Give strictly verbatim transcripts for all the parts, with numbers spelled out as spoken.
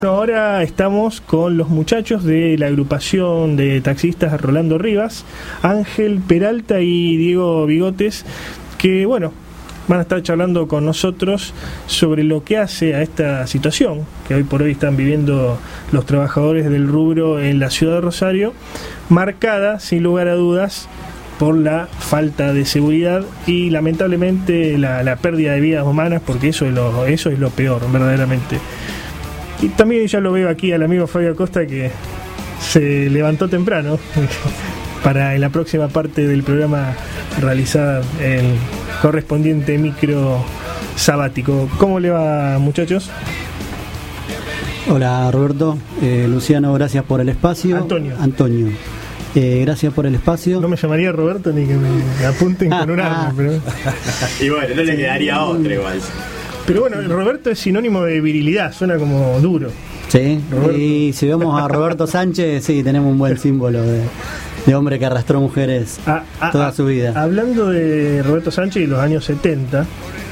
Ahora estamos con los muchachos de la agrupación de taxistas Rolando Rivas, Ángel Peralta y Diego Bigotes, que bueno, van a estar charlando con nosotros sobre lo que hace a esta situación que hoy por hoy están viviendo los trabajadores del rubro en la ciudad de Rosario, marcada sin lugar a dudas por la falta de seguridad y lamentablemente la, la pérdida de vidas humanas, porque eso es lo, eso es lo peor verdaderamente. Y también ya lo veo aquí al amigo Fabio Acosta, que se levantó temprano para en la próxima parte del programa realizar el correspondiente micro sabático. ¿Cómo le va, muchachos? Hola, Roberto. Eh, Luciano, gracias por el espacio. Antonio. Antonio. Eh, gracias por el espacio. No me llamaría Roberto ni que me apunten con un arma, pero... Y bueno, no le quedaría otro igual. Pero bueno, Roberto es sinónimo de virilidad, suena como duro. Sí, Roberto. Y si vemos a Roberto Sánchez, sí, tenemos un buen símbolo de, de hombre que arrastró mujeres ah, ah, toda ah, su vida. Hablando de Roberto Sánchez y los años setenta,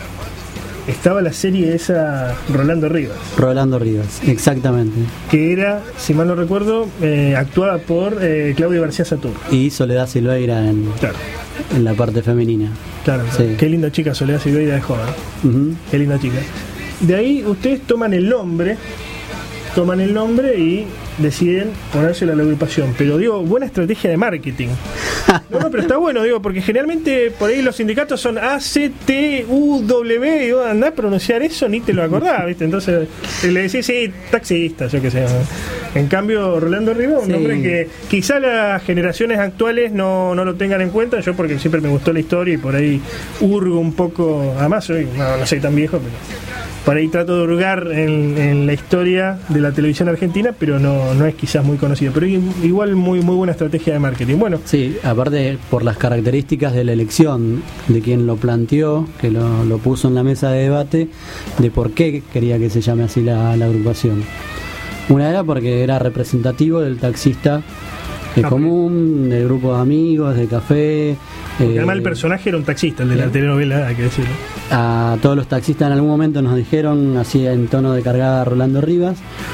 estaba la serie esa Rolando Rivas. Rolando Rivas, exactamente. Que era, si mal no recuerdo, eh, actuada por eh, Claudio García Satur. Y Soledad Silveira en, claro. en la parte femenina. Claro, sí. Qué linda chica Soledad Silveira de joven. Uh-huh. Qué linda chica. De ahí ustedes toman el nombre, toman el nombre y deciden ponérselo a la agrupación. Pero digo, buena estrategia de marketing. No, no, pero está bueno, digo, porque generalmente por ahí los sindicatos son A C T U W, y vos andás a pronunciar eso, ni te lo acordás, ¿viste? Entonces le decís, sí, taxista, yo qué sé. En cambio, Rolando Rivas, un sí. nombre que quizá las generaciones actuales no, no lo tengan en cuenta, yo porque siempre me gustó la historia y por ahí hurgo un poco, además soy, no, no soy tan viejo, pero por ahí trato de hurgar en, en la historia de la televisión argentina, pero no, no es quizás muy conocido, pero igual muy, muy buena estrategia de marketing. Bueno, sí, aparte por las características de la elección de quien lo planteó, que lo, lo puso en la mesa de debate, de por qué quería que se llame así la, la agrupación. Una era porque era representativo del taxista de común, del grupo de amigos, de café. Porque eh, además el personaje era un taxista, el de la eh, telenovela, hay que decirlo. A todos los taxistas en algún momento nos dijeron, así en tono de cargada, Rolando Rivas.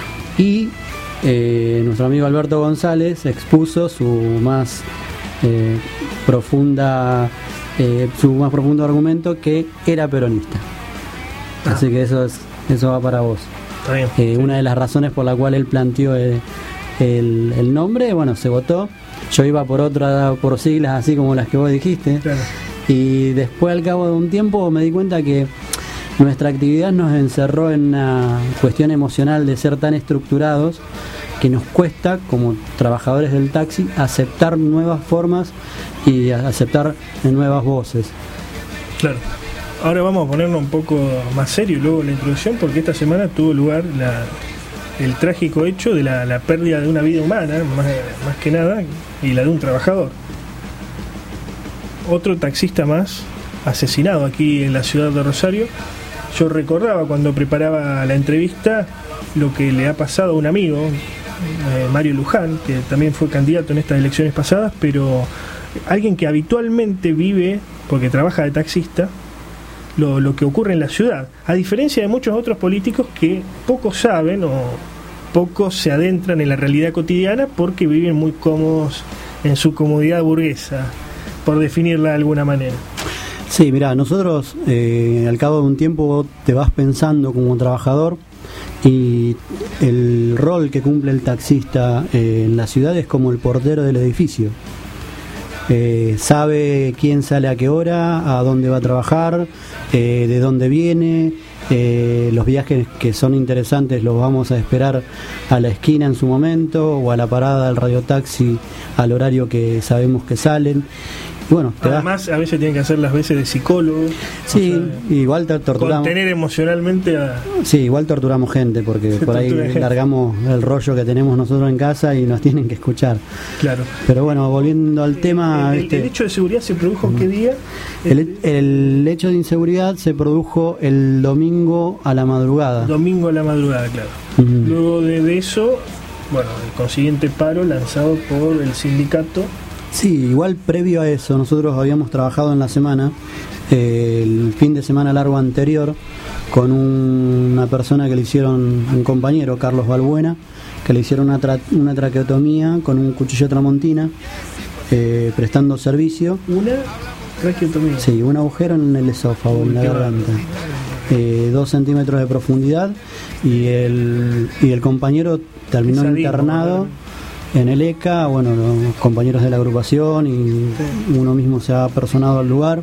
Y eh, nuestro amigo Alberto González expuso su más eh, profunda eh, su más profundo argumento, que era peronista. Ah. Así que eso es eso va para vos. Está bien. Eh, sí. Una de las razones por la cual él planteó el, el, el nombre, bueno, se votó. Yo iba por otra, por siglas así como las que vos dijiste. Claro. Y después, al cabo de un tiempo, me di cuenta que nuestra actividad nos encerró en una cuestión emocional de ser tan estructurados que nos cuesta, como trabajadores del taxi, aceptar nuevas formas y aceptar nuevas voces. Claro. Ahora vamos a ponernos un poco más serio luego la introducción, porque esta semana tuvo lugar la, el trágico hecho de la, la pérdida de una vida humana, más, más que nada, y la de un trabajador. Otro taxista más asesinado aquí en la ciudad de Rosario. Yo recordaba cuando preparaba la entrevista lo que le ha pasado a un amigo, eh, Mario Luján, que también fue candidato en estas elecciones pasadas, pero alguien que habitualmente vive, porque trabaja de taxista, Lo, lo que ocurre en la ciudad, a diferencia de muchos otros políticos que poco saben o poco se adentran en la realidad cotidiana porque viven muy cómodos en su comodidad burguesa, por definirla de alguna manera. Sí, mirá, nosotros eh, al cabo de un tiempo te vas pensando como trabajador y el rol que cumple el taxista eh, en la ciudad es como el portero del edificio. Eh, sabe quién sale a qué hora, a dónde va a trabajar, eh, de dónde viene, eh, los viajes que son interesantes los vamos a esperar a la esquina en su momento o a la parada del radiotaxi al horario que sabemos que salen. Y bueno, además a veces tienen que hacer las veces de psicólogo. Sí, o sea, igual torturamos. Contener emocionalmente a... Sí, igual torturamos gente porque Se por ahí gente. largamos el rollo que tenemos nosotros en casa y nos tienen que escuchar. Claro. Pero bueno, volviendo al tema... ¿El, este, el hecho de seguridad se produjo en qué día? El, el hecho de inseguridad se produjo el domingo a la madrugada. Domingo a la madrugada, claro. Uh-huh. Luego de, de eso, bueno, el consiguiente paro lanzado por el sindicato Sí, igual previo a eso, nosotros habíamos trabajado en la semana, eh, el fin de semana largo anterior, con un, una persona que le hicieron, un compañero, Carlos Balbuena, que le hicieron una, tra, una traqueotomía con un cuchillo tramontina, eh, prestando servicio. ¿Una traqueotomía? Sí, un agujero en el esófago, en la garganta. Eh, dos centímetros de profundidad, y el, y el compañero terminó Sadismo, internado. ¿no? En el E C A, bueno, los compañeros de la agrupación y sí. uno mismo se ha personado al lugar,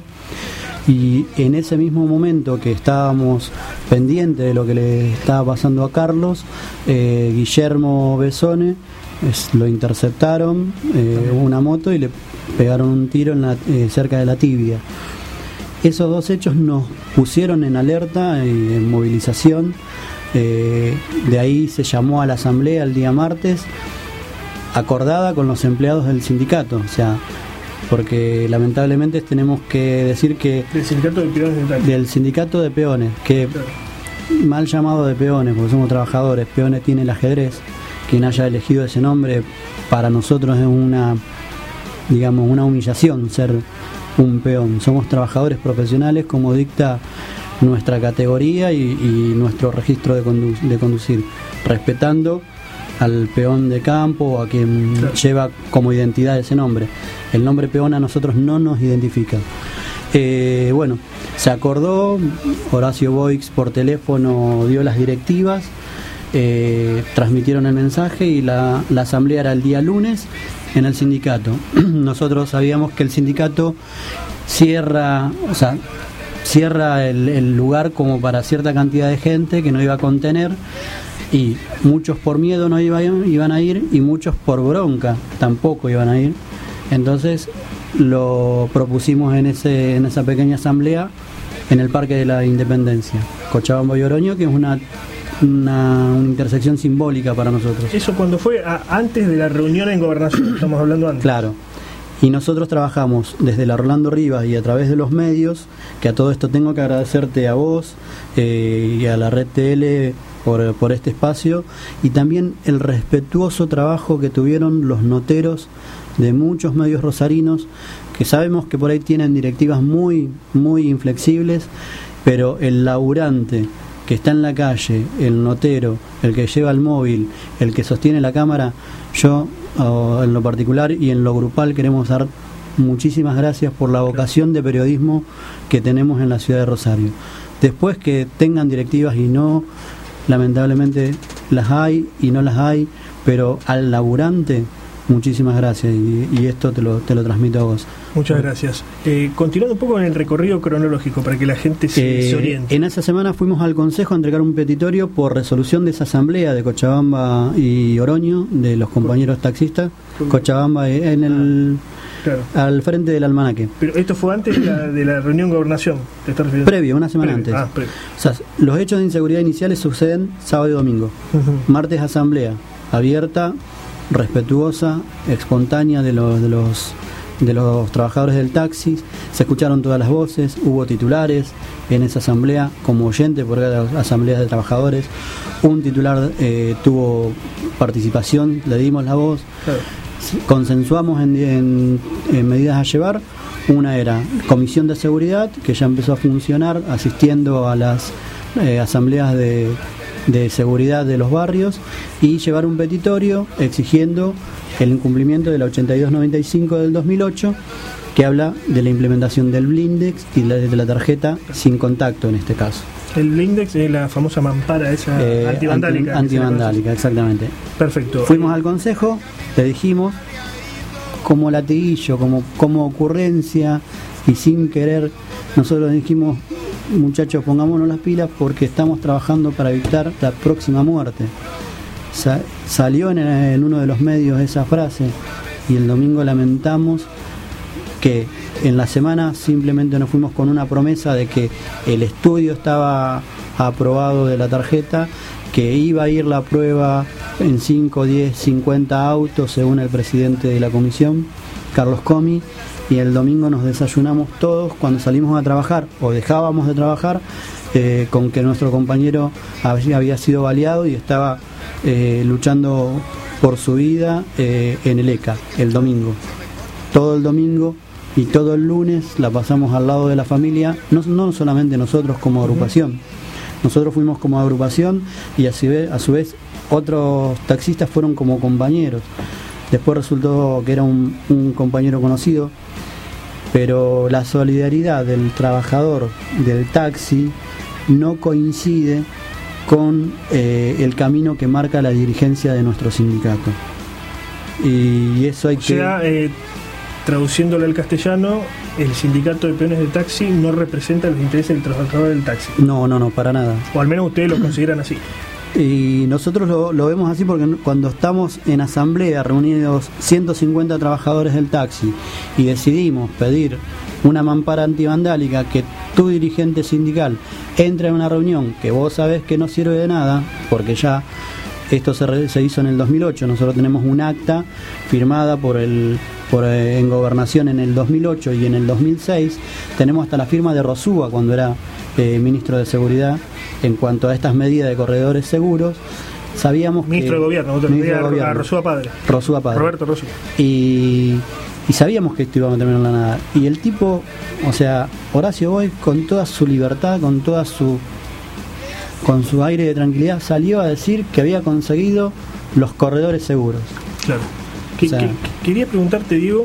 y en ese mismo momento que estábamos pendientes de lo que le estaba pasando a Carlos, eh, Guillermo Besone es, lo interceptaron, eh, una moto, y le pegaron un tiro en la, eh, cerca de la tibia. Esos dos hechos nos pusieron en alerta y en movilización. Eh, de ahí se llamó a la asamblea el día martes, acordada con los empleados del sindicato, o sea, porque lamentablemente tenemos que decir que del sindicato de peones de del sindicato de peones, que claro. mal llamado de peones, porque somos trabajadores. Peones tiene el ajedrez. Quien haya elegido ese nombre para nosotros es una, digamos, una humillación ser un peón. Somos trabajadores profesionales, como dicta nuestra categoría y, y nuestro registro de, condu- de conducir, respetando al peón de campo o a quien claro. lleva como identidad ese nombre. El nombre peón a nosotros no nos identifica. Eh, bueno, se acordó, Horacio Boix por teléfono dio las directivas, eh, transmitieron el mensaje, y la, la asamblea era el día lunes en el sindicato. Nosotros sabíamos que el sindicato cierra, o sea, cierra el, el lugar como para cierta cantidad de gente que no iba a contener, y muchos por miedo no iban, iban a ir, y muchos por bronca tampoco iban a ir. Entonces lo propusimos en ese en esa pequeña asamblea en el Parque de la Independencia, Cochabamba y Oroño, que es una, una, una intersección simbólica para nosotros. ¿Eso cuando fue? A, antes de la reunión en Gobernación, estamos hablando antes. Claro. Y nosotros trabajamos desde la Rolando Rivas y a través de los medios, que a todo esto tengo que agradecerte a vos eh, y a la Red T L por, por este espacio, y también el respetuoso trabajo que tuvieron los noteros de muchos medios rosarinos, que sabemos que por ahí tienen directivas muy, muy inflexibles, pero el laburante que está en la calle, el notero, el que lleva el móvil, el que sostiene la cámara, yo o en lo particular y en lo grupal queremos dar muchísimas gracias por la vocación de periodismo que tenemos en la ciudad de Rosario. Después que tengan directivas y no, lamentablemente las hay y no las hay, pero al laburante muchísimas gracias, y, y esto te lo, te lo transmito a vos. Muchas gracias. Eh, continuando un poco en el recorrido cronológico para que la gente se, eh, se oriente. En esa semana fuimos al Consejo a entregar un petitorio por resolución de esa asamblea de Cochabamba y Oroño, de los compañeros taxistas. Cochabamba en el claro. al frente del almanaque. Pero esto fue antes de la, de la reunión gobernación, ¿te estás refiriendo? Previo, una semana previo. antes. Ah, previo. O sea, los hechos de inseguridad iniciales suceden sábado y domingo. Uh-huh. Martes asamblea abierta, respetuosa, espontánea de los de los de los trabajadores del taxi. Se escucharon todas las voces, hubo titulares en esa asamblea como oyente, porque era asambleas de trabajadores. Un titular eh, tuvo participación, le dimos la voz. Claro. Consensuamos en, en, en medidas a llevar. Una era comisión de seguridad, que ya empezó a funcionar, asistiendo a las eh, asambleas de de seguridad de los barrios, y llevar un petitorio exigiendo el incumplimiento de la ochenta y dos noventa y cinco del dos mil ocho, que habla de la implementación del blindex y la, de la tarjeta sin contacto en este caso. El blindex es la famosa mampara esa eh, antivandálica. Anti, antivandálica, exactamente. Perfecto. Fuimos al consejo, le dijimos, como latiguillo, como, como ocurrencia y sin querer, nosotros dijimos: muchachos, pongámonos las pilas porque estamos trabajando para evitar la próxima muerte. Sa- salió en, el, en uno de los medios esa frase, y el domingo lamentamos que en la semana simplemente nos fuimos con una promesa de que el estudio estaba aprobado de la tarjeta, que iba a ir la prueba en cinco, diez, cincuenta autos según el presidente de la comisión, Carlos Comi, y el domingo nos desayunamos todos cuando salimos a trabajar, o dejábamos de trabajar, eh, con que nuestro compañero había, había sido baleado y estaba eh, luchando por su vida eh, en el E C A el domingo. todo el domingo y todo el lunes la pasamos al lado de la familia, no, no solamente nosotros como agrupación, nosotros fuimos como agrupación y a su vez, a su vez otros taxistas fueron como compañeros. Después resultó que era un, un compañero conocido, pero la solidaridad del trabajador del taxi no coincide con eh, el camino que marca la dirigencia de nuestro sindicato. Y eso hay o que... sea, eh, traduciéndolo al castellano, el sindicato de peones de taxi no representa los intereses del trabajador del taxi. No, no, no, para nada. O al menos ustedes lo consideran así. Y nosotros lo, lo vemos así porque cuando estamos en asamblea reunidos ciento cincuenta trabajadores del taxi y decidimos pedir una mampara antivandálica, que tu dirigente sindical entre en una reunión que vos sabés que no sirve de nada, porque ya esto se, re, se hizo en el dos mil ocho, nosotros tenemos un acta firmada por el por eh, en Gobernación en el dos mil ocho y en el dos mil seis tenemos hasta la firma de Rosúa cuando era eh, ministro de Seguridad en cuanto a estas medidas de corredores seguros. Sabíamos ministro que, de Gobierno, otro ministro día, de gobierno a Rosúa Padre. Rosúa Padre. Roberto Rosúa. Y, y sabíamos que esto iba a terminar en la nada. Y el tipo, o sea, Horacio Boix, con toda su libertad, con toda su con su aire de tranquilidad, salió a decir que había conseguido los corredores seguros. Claro. Que, o sea, que, quería preguntarte, Diego,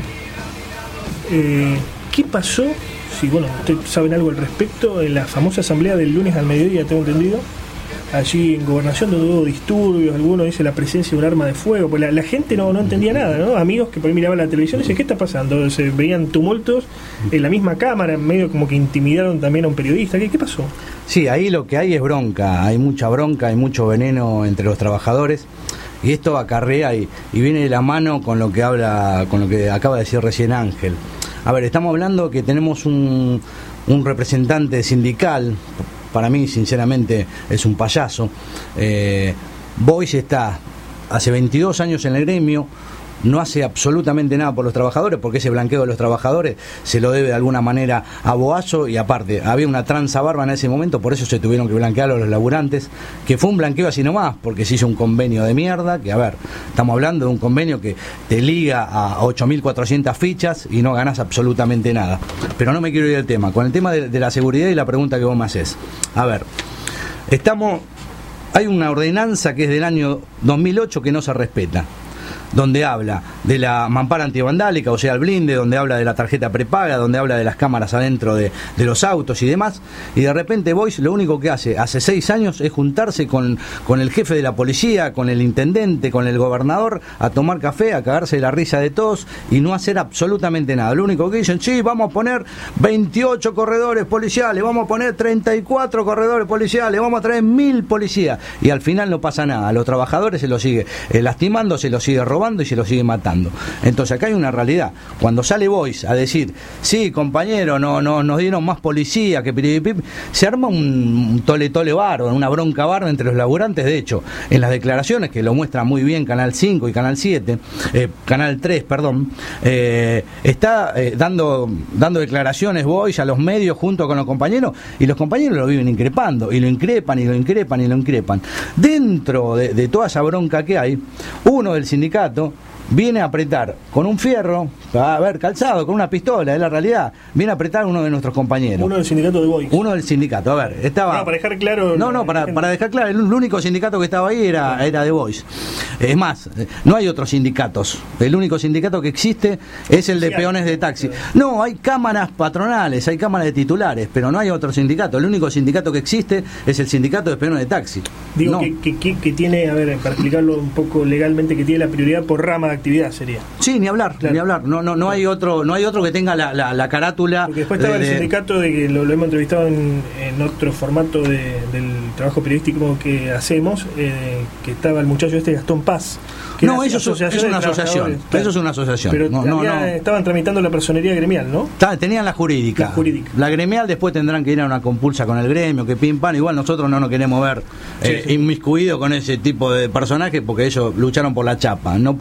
eh, ¿qué pasó? Si, bueno, ustedes saben algo al respecto, en la famosa asamblea del lunes al mediodía, tengo entendido, allí en Gobernación donde hubo disturbios, algunos dice la presencia de un arma de fuego, pues la, la gente no, no entendía nada, ¿no? Amigos que por ahí miraban la televisión y decían, ¿qué está pasando? Se veían tumultos en la misma cámara, en medio como que intimidaron también a un periodista. ¿Qué, qué pasó? Sí, ahí lo que hay es bronca, hay mucha bronca, hay mucho veneno entre los trabajadores. Y esto acarrea y, y viene de la mano con lo que habla, con lo que acaba de decir recién Ángel. A ver, estamos hablando que tenemos un, un representante sindical, para mí sinceramente es un payaso. eh, Boix está hace veintidós años en el gremio, no hace absolutamente nada por los trabajadores, porque ese blanqueo de los trabajadores se lo debe de alguna manera a Boazo, y aparte había una tranza barba en ese momento, por eso se tuvieron que blanquear a los laburantes, que fue un blanqueo así nomás, porque se hizo un convenio de mierda, que a ver, estamos hablando de un convenio que te liga a ocho mil cuatrocientas fichas y no ganás absolutamente nada. Pero no me quiero ir del tema, con el tema de, de la seguridad y la pregunta que vos me haces. A ver, estamos, hay una ordenanza que es del año dos mil ocho que no se respeta, donde habla de la mampara antivandálica, o sea, el blinde, donde habla de la tarjeta prepaga, donde habla de las cámaras adentro de, de los autos y demás, y de repente Boix lo único que hace hace seis años es juntarse con, con el jefe de la policía, con el intendente, con el gobernador, a tomar café, a cagarse de la risa de todos y no hacer absolutamente nada. Lo único que dicen, sí, vamos a poner veintiocho corredores policiales, vamos a poner treinta y cuatro corredores policiales, vamos a traer mil policías, y al final no pasa nada. A los trabajadores se los sigue eh, lastimando, se los sigue robando y se lo sigue matando. Entonces acá hay una realidad. Cuando sale Boix a decir, sí, compañero, no, no, nos dieron más policía que piripip, se arma un, un tole tole barro, una bronca barro entre los laburantes. De hecho, en las declaraciones, que lo muestra muy bien Canal cinco y Canal siete, eh, Canal tres, perdón, eh, está eh, dando, dando declaraciones Boix a los medios junto con los compañeros, y los compañeros lo viven increpando, y lo increpan, y lo increpan, y lo increpan. Dentro de, de toda esa bronca que hay, uno del sindicato viene a apretar con un fierro, a ver, calzado, con una pistola, es la realidad, viene a apretar a uno de nuestros compañeros. Uno del sindicato de Boix. Uno del sindicato, a ver, estaba... No, para dejar claro... No, no, para, para dejar claro, el único sindicato que estaba ahí era, era de Boix. Es más, no hay otros sindicatos, el único sindicato que existe es el de peones de taxi. No, hay cámaras patronales, hay cámaras de titulares, pero no hay otro sindicato. El único sindicato que existe es el sindicato de peones de taxi. Digo no. que, que, que, que tiene, a ver, para explicarlo un poco legalmente, que tiene la prioridad por rama de actividad, sería. Sí, ni hablar, claro. ni hablar. No, no, no hay otro, no hay otro que tenga la, la, la carátula. Porque después estaba de, el sindicato de que lo, lo hemos entrevistado en, en otro formato de, del trabajo periodístico que hacemos, eh, que estaba el muchacho este Gastón Paz. Que no, eso es, es una asociación. Claro. Eso es una asociación. Pero no, no, no. estaban tramitando la personería gremial, ¿no? Tenían la jurídica. La jurídica. La gremial después tendrán que ir a una compulsa con el gremio, que pim pam. Igual nosotros no nos queremos ver eh, sí, sí. inmiscuidos con ese tipo de personajes, porque ellos lucharon por la chapa, no por los derechos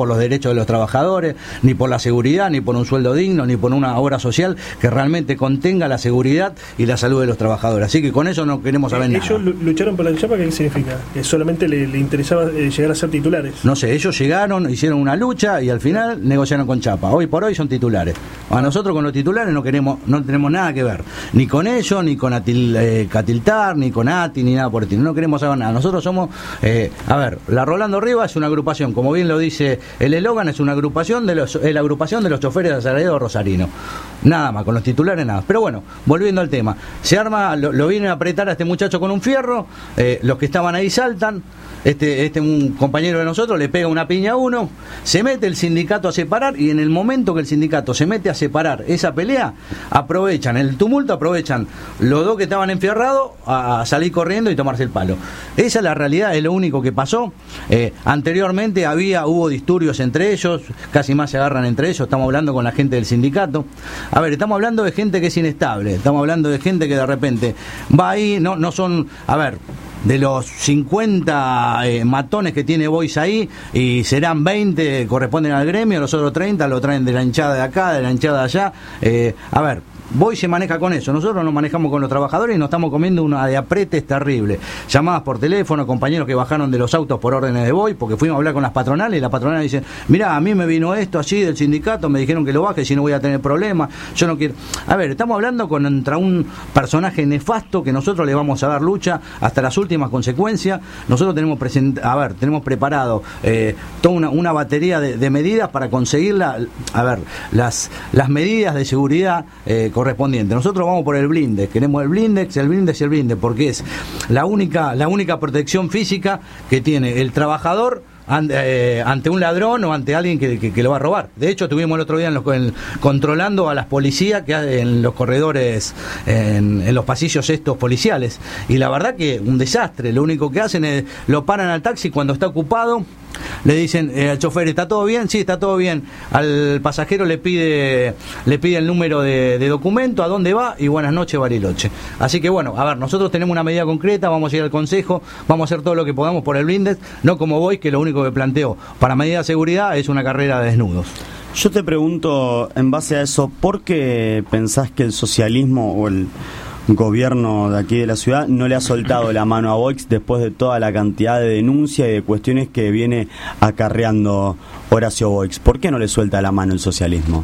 derechos de los trabajadores, ni por la seguridad, ni por un sueldo digno, ni por una obra social que realmente contenga la seguridad y la salud de los trabajadores. Así que con eso no queremos saber nada. ¿Ellos lucharon por la chapa? ¿Qué significa? ¿Que solamente le, le interesaba eh, llegar a ser titulares? No sé, ellos llegaron, hicieron una lucha y al final negociaron con Chapa. Hoy por hoy son titulares. A nosotros con los titulares no queremos, no tenemos nada que ver, ni con ellos, ni con Atil, eh, Catiltar, ni con Ati, ni nada por el estilo. No queremos saber nada. Nosotros somos, eh, a ver, la Rolando Rivas es una agrupación, como bien lo dice el eslogan, es una agrupación de los, es la agrupación de los choferes de asalariados rosarinos. Nada más, con los titulares nada. Pero bueno, volviendo al tema, se arma, lo, lo vienen a apretar a este muchacho con un fierro, eh, los que estaban ahí saltan. Este, este un compañero de nosotros le pega una piña a uno, se mete el sindicato a separar y en el momento que el sindicato se mete a separar esa pelea, aprovechan el tumulto, aprovechan los dos que estaban enfierrados a, a salir corriendo y tomarse el palo. Esa es la realidad, es lo único que pasó. Eh, anteriormente había, hubo disturbios entre ellos, casi más se agarran entre ellos, estamos hablando con la gente del sindicato. A ver, estamos hablando de gente que es inestable, estamos hablando de gente que de repente va ahí, no, no son, a ver, de los cincuenta eh, matones que tiene Boys ahí, y serán veinte corresponden al gremio, los otros treinta lo traen de la hinchada de acá, de la hinchada de allá. Eh, a ver, Boys se maneja con eso, nosotros nos manejamos con los trabajadores y nos estamos comiendo una de apretes terrible. Llamadas por teléfono, compañeros que bajaron de los autos por órdenes de Boys, porque fuimos a hablar con las patronales y las patronales dicen, mirá, a mí me vino esto así del sindicato, me dijeron que lo baje, si no voy a tener problemas, yo no quiero... A ver, estamos hablando contra un personaje nefasto que nosotros le vamos a dar lucha hasta las últimas consecuencias. Nosotros tenemos present... a ver, tenemos preparado eh, toda una, una batería de, de medidas para conseguir la, a ver, las, las medidas de seguridad eh, correspondiente. Nosotros vamos por el blindex, queremos el blindex, el blindex y el blindex, porque es la única, la única protección física que tiene el trabajador ante, eh, ante un ladrón o ante alguien que, que, que lo va a robar. De hecho, estuvimos el otro día en los, en, controlando a las policías que hay en los corredores, en, en los pasillos estos policiales, y la verdad que un desastre. Lo único que hacen es lo paran al taxi cuando está ocupado, le dicen eh, al chofer, ¿está todo bien? Sí, está todo bien. Al pasajero le pide le pide el número de, de documento, a dónde va y buenas noches, Bariloche. Así que bueno, a ver, nosotros tenemos una medida concreta, vamos a ir al consejo, vamos a hacer todo lo que podamos por el blindex, no como Boys, que lo único que planteo para medida de seguridad es una carrera de desnudos. Yo te pregunto, en base a eso, ¿por qué pensás que el socialismo o el gobierno de aquí de la ciudad no le ha soltado la mano a Boys después de toda la cantidad de denuncias y de cuestiones que viene acarreando Horacio Boix? ¿Por qué no le suelta la mano el socialismo?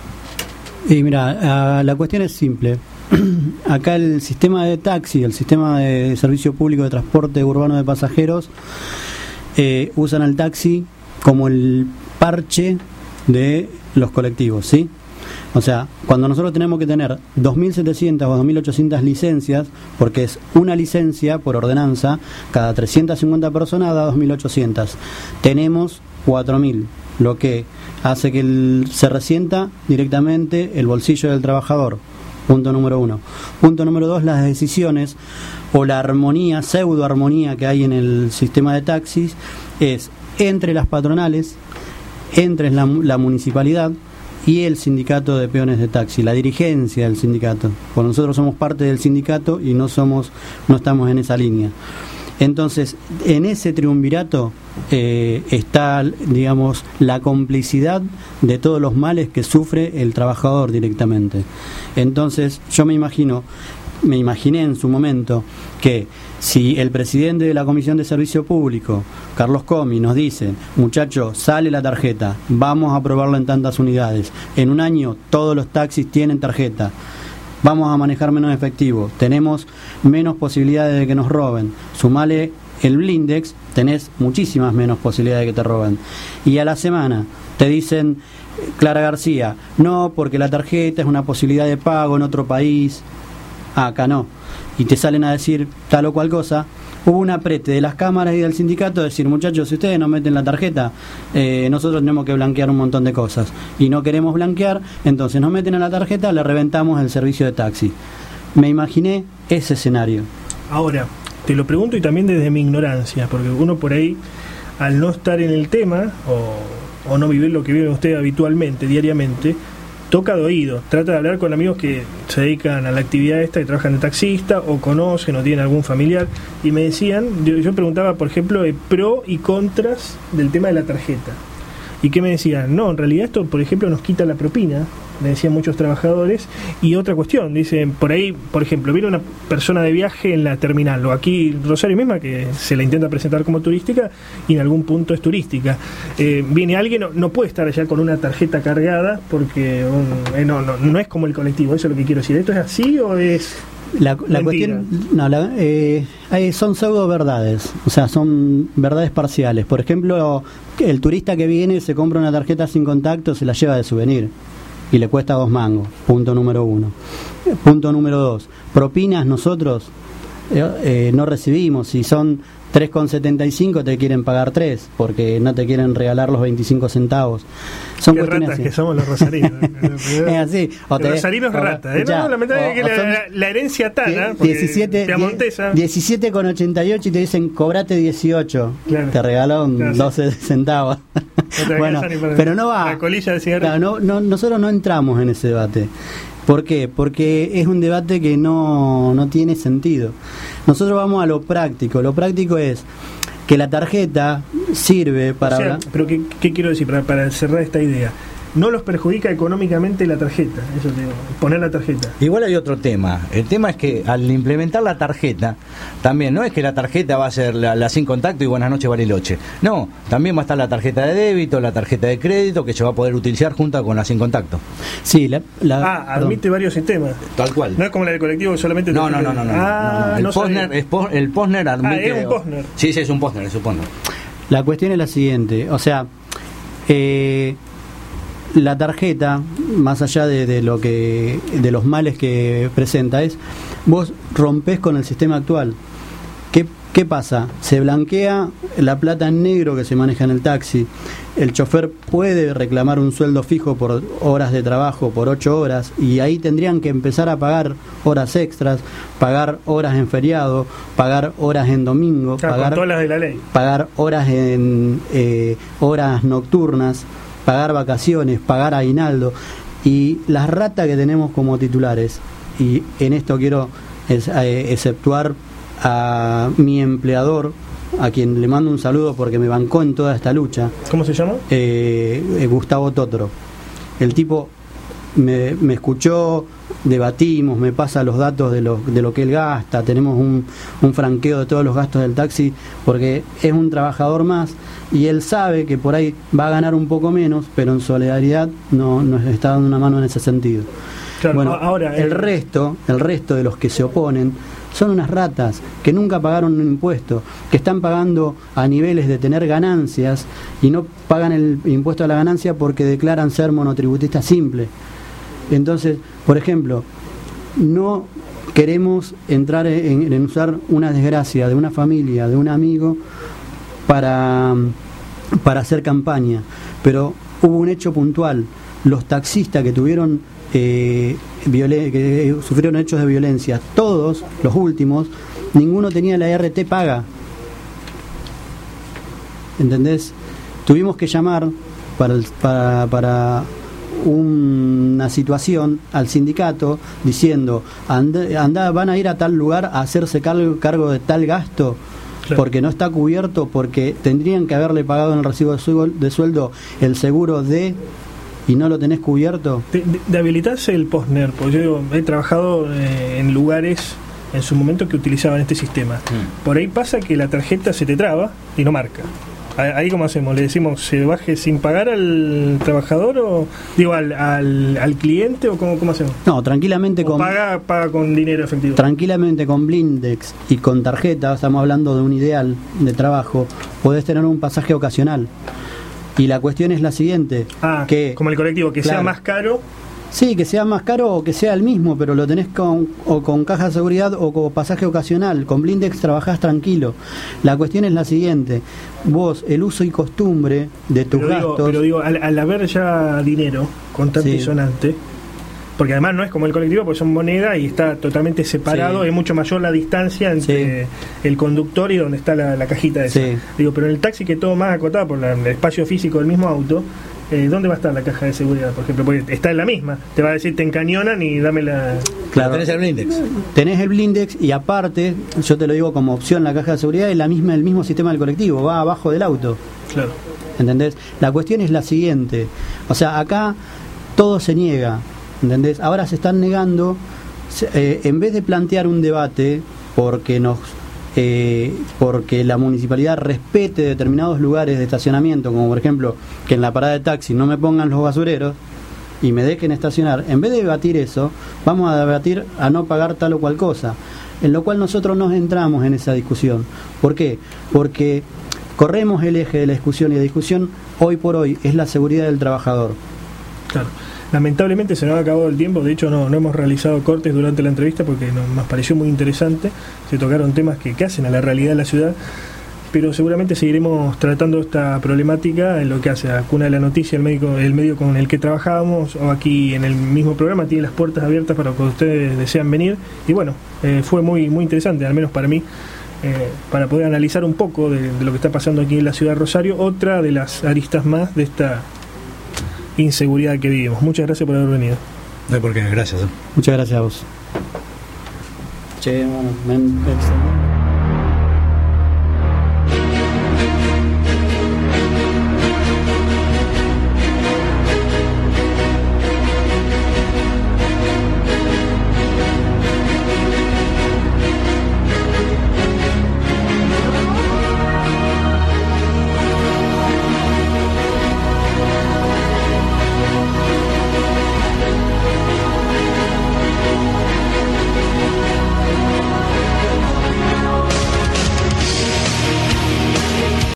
Y mira, la cuestión es simple. Acá el sistema de taxi, el sistema de servicio público de transporte urbano de pasajeros, eh, usan al taxi como el parche de los colectivos, ¿sí? O sea, cuando nosotros tenemos que tener dos mil setecientas o dos mil ochocientas licencias, porque es una licencia por ordenanza, cada trescientas cincuenta personas da dos mil ochocientas. Tenemos cuatro mil, lo que hace que el, se resienta directamente el bolsillo del trabajador. Punto número uno. Punto número dos, las decisiones o la armonía, pseudo armonía que hay en el sistema de taxis es entre las patronales, entre la, la municipalidad y el sindicato de peones de taxi, la dirigencia del sindicato. Porque nosotros somos parte del sindicato y no somos, no estamos en esa línea. Entonces, en ese triunvirato eh, está, digamos, la complicidad de todos los males que sufre el trabajador directamente. Entonces, yo me imagino, me imaginé en su momento que si el presidente de la Comisión de Servicio Público, Carlos Comi, nos dice, muchachos, sale la tarjeta, vamos a probarla en tantas unidades, en un año todos los taxis tienen tarjeta, vamos a manejar menos efectivo, tenemos menos posibilidades de que nos roben, sumale el blindex, tenés muchísimas menos posibilidades de que te roben. Y a la semana te dicen, Clara García, no, porque la tarjeta es una posibilidad de pago en otro país, ah, acá no, y te salen a decir tal o cual cosa. Hubo un aprete de las cámaras y del sindicato de decir, muchachos, si ustedes no meten la tarjeta, eh, nosotros tenemos que blanquear un montón de cosas y no queremos blanquear, entonces nos meten a la tarjeta, le reventamos el servicio de taxi. Me imaginé ese escenario. Ahora, te lo pregunto y también desde mi ignorancia, porque uno por ahí, al no estar en el tema o, o no vivir lo que vive usted habitualmente, diariamente, toca de oído, trata de hablar con amigos que se dedican a la actividad esta, que trabajan de taxista o conocen o tienen algún familiar, y me decían, yo, yo preguntaba por ejemplo de pro y contras del tema de la tarjeta, ¿Y qué me decían? No, en realidad esto, por ejemplo, nos quita la propina, me decían muchos trabajadores. Y otra cuestión, dicen, por ahí, por ejemplo, viene una persona de viaje en la terminal, o aquí Rosario misma, que se la intenta presentar como turística y en algún punto es turística. Eh, viene alguien, no, no puede estar allá con una tarjeta cargada porque um, eh, no, no, no es como el colectivo, eso es lo que quiero decir. ¿Esto es así o es...? La, la cuestión, no, la, eh, hay, son pseudo verdades, o sea, son verdades parciales. Por ejemplo, el turista que viene se compra una tarjeta sin contacto, se la lleva de souvenir y le cuesta dos mangos. Punto número uno. Punto número dos. Propinas nosotros eh, eh, no recibimos. Si son tres con setenta y cinco te quieren pagar tres porque no te quieren regalar los veinticinco centavos. Son Qué ratas así. Que somos los rosarinos. Es así. O te, los rosarinos o, rata. ¿eh? Ya, no, lamentablemente o, que o la, son, la, la herencia tana, diecisiete, piamontesa. diecisiete con ochenta y ocho y te dicen cobrate dieciocho. Claro. Te regalaron claro, doce sí. centavos. No bueno, pero no va. La colilla de cigarrillo. Claro, no, no, nosotros no entramos en ese debate. ¿Por qué? Porque es un debate que no, no tiene sentido. Nosotros vamos a lo práctico. Lo práctico es que la tarjeta sirve para... O sea, pero ¿qué, qué quiero decir para, para cerrar esta idea? No los perjudica económicamente la tarjeta, eso te digo, poner la tarjeta. Igual hay otro tema. El tema es que al implementar la tarjeta, también no es que la tarjeta va a ser la, la sin contacto y buenas noches Bariloche. No, también va a estar la tarjeta de débito, la tarjeta de crédito, que se va a poder utilizar junto con la sin contacto. Sí, la, la, ah, admite perdón. varios sistemas. Tal cual. No es como la del colectivo que solamente... No, no, no, no, no, ah, no, no. El, no Postner, es, el Postner admite... Ah, es un Postner. Sí, sí, es un Postner, es un Postner. La cuestión es la siguiente, o sea... Eh, la tarjeta, más allá de, de lo que de los males que presenta, es vos rompés con el sistema actual. ¿Qué, qué pasa? Se blanquea la plata en negro que se maneja en el taxi. El chofer puede reclamar un sueldo fijo por horas de trabajo, por ocho horas, y ahí tendrían que empezar a pagar horas extras, pagar horas en feriado, pagar horas en domingo, claro, pagar, con todas las de la ley. pagar horas en eh, horas nocturnas, pagar vacaciones, pagar aguinaldo. Y las ratas que tenemos como titulares, y en esto quiero es, eh, exceptuar a mi empleador, a quien le mando un saludo porque me bancó en toda esta lucha. ¿Cómo se llama? Eh, eh, Gustavo Totro. El tipo me, me escuchó, debatimos, me pasa los datos de lo, de lo que él gasta, tenemos un, un franqueo de todos los gastos del taxi, porque es un trabajador más y él sabe que por ahí va a ganar un poco menos, pero en solidaridad no, nos está dando una mano en ese sentido. Claro, bueno, ahora el resto, el resto de los que se oponen son unas ratas que nunca pagaron un impuesto, que están pagando a niveles de tener ganancias y no pagan el impuesto a la ganancia porque declaran ser monotributistas simples. Entonces, por ejemplo, no queremos entrar en, en usar una desgracia de una familia, de un amigo, para, para hacer campaña, pero hubo un hecho puntual. Los taxistas que tuvieron eh, violen- que sufrieron hechos de violencia, todos los últimos, ninguno tenía la R T paga. ¿Entendés? Tuvimos que llamar para, el, para, para una situación al sindicato diciendo anda, anda, van a ir a tal lugar a hacerse cargo, cargo de tal gasto, claro, porque no está cubierto, porque tendrían que haberle pagado en el recibo de, su, de sueldo el seguro de, y no lo tenés cubierto. De, de, de habilitarse el Postner, porque yo digo, he trabajado eh, en lugares en su momento que utilizaban este sistema. Mm. Por ahí pasa que la tarjeta se te traba y no marca. Ahí cómo hacemos, le decimos se baje sin pagar al trabajador o digo al, al, al cliente o cómo, cómo hacemos. No, tranquilamente con paga paga con dinero efectivo. Tranquilamente con Blindex y con tarjeta, estamos hablando de un ideal de trabajo, podés tener un pasaje ocasional. Y la cuestión es la siguiente, ah, que como el colectivo, que claro, sea más caro. Sí, que sea más caro o que sea el mismo, pero lo tenés con, o con caja de seguridad o con pasaje ocasional. Con Blindex trabajás tranquilo. La cuestión es la siguiente: vos, el uso y costumbre de tus pero digo, gastos. Pero digo, al, al haber ya dinero contante sí, y sonante, porque además no es como el colectivo, porque son moneda y está totalmente separado, sí, es mucho mayor la distancia entre sí, el conductor y donde está la, la cajita esa. Sí. Digo, pero en el taxi, que todo más acotado por la, el espacio físico del mismo auto. Eh, ¿Dónde va a estar la caja de seguridad, por ejemplo? Porque está en la misma. Te va a decir, te encañonan y dame la... Claro, tenés el Blindex. Tenés el Blindex y aparte, yo te lo digo como opción, la caja de seguridad es la misma, el mismo sistema del colectivo, va abajo del auto. Claro. ¿entendés? La cuestión es la siguiente, o sea, acá todo se niega, ¿entendés? Ahora se están negando, eh, en vez de plantear un debate porque nos eh, porque la municipalidad respete determinados lugares de estacionamiento, como por ejemplo que en la parada de taxi no me pongan los basureros y me dejen estacionar, en vez de debatir eso, vamos a debatir a no pagar tal o cual cosa, en lo cual nosotros nos entramos en esa discusión. ¿Por qué? Porque corremos el eje de la discusión, y la discusión hoy por hoy es la seguridad del trabajador. Claro. Lamentablemente se nos ha acabado el tiempo, de hecho no, no hemos realizado cortes durante la entrevista porque nos, nos pareció muy interesante, se tocaron temas que, que hacen a la realidad de la ciudad, pero seguramente seguiremos tratando esta problemática en lo que hace a Cuna de la Noticia, el, médico, el medio con el que trabajábamos, o aquí en el mismo programa, tiene las puertas abiertas para que ustedes desean venir, y bueno, eh, fue muy, muy interesante, al menos para mí, eh, para poder analizar un poco de, de lo que está pasando aquí en la ciudad de Rosario, otra de las aristas más de esta inseguridad que vivimos. Muchas gracias por haber venido. No hay por qué, gracias. Muchas gracias a vos. Che, bueno, me, me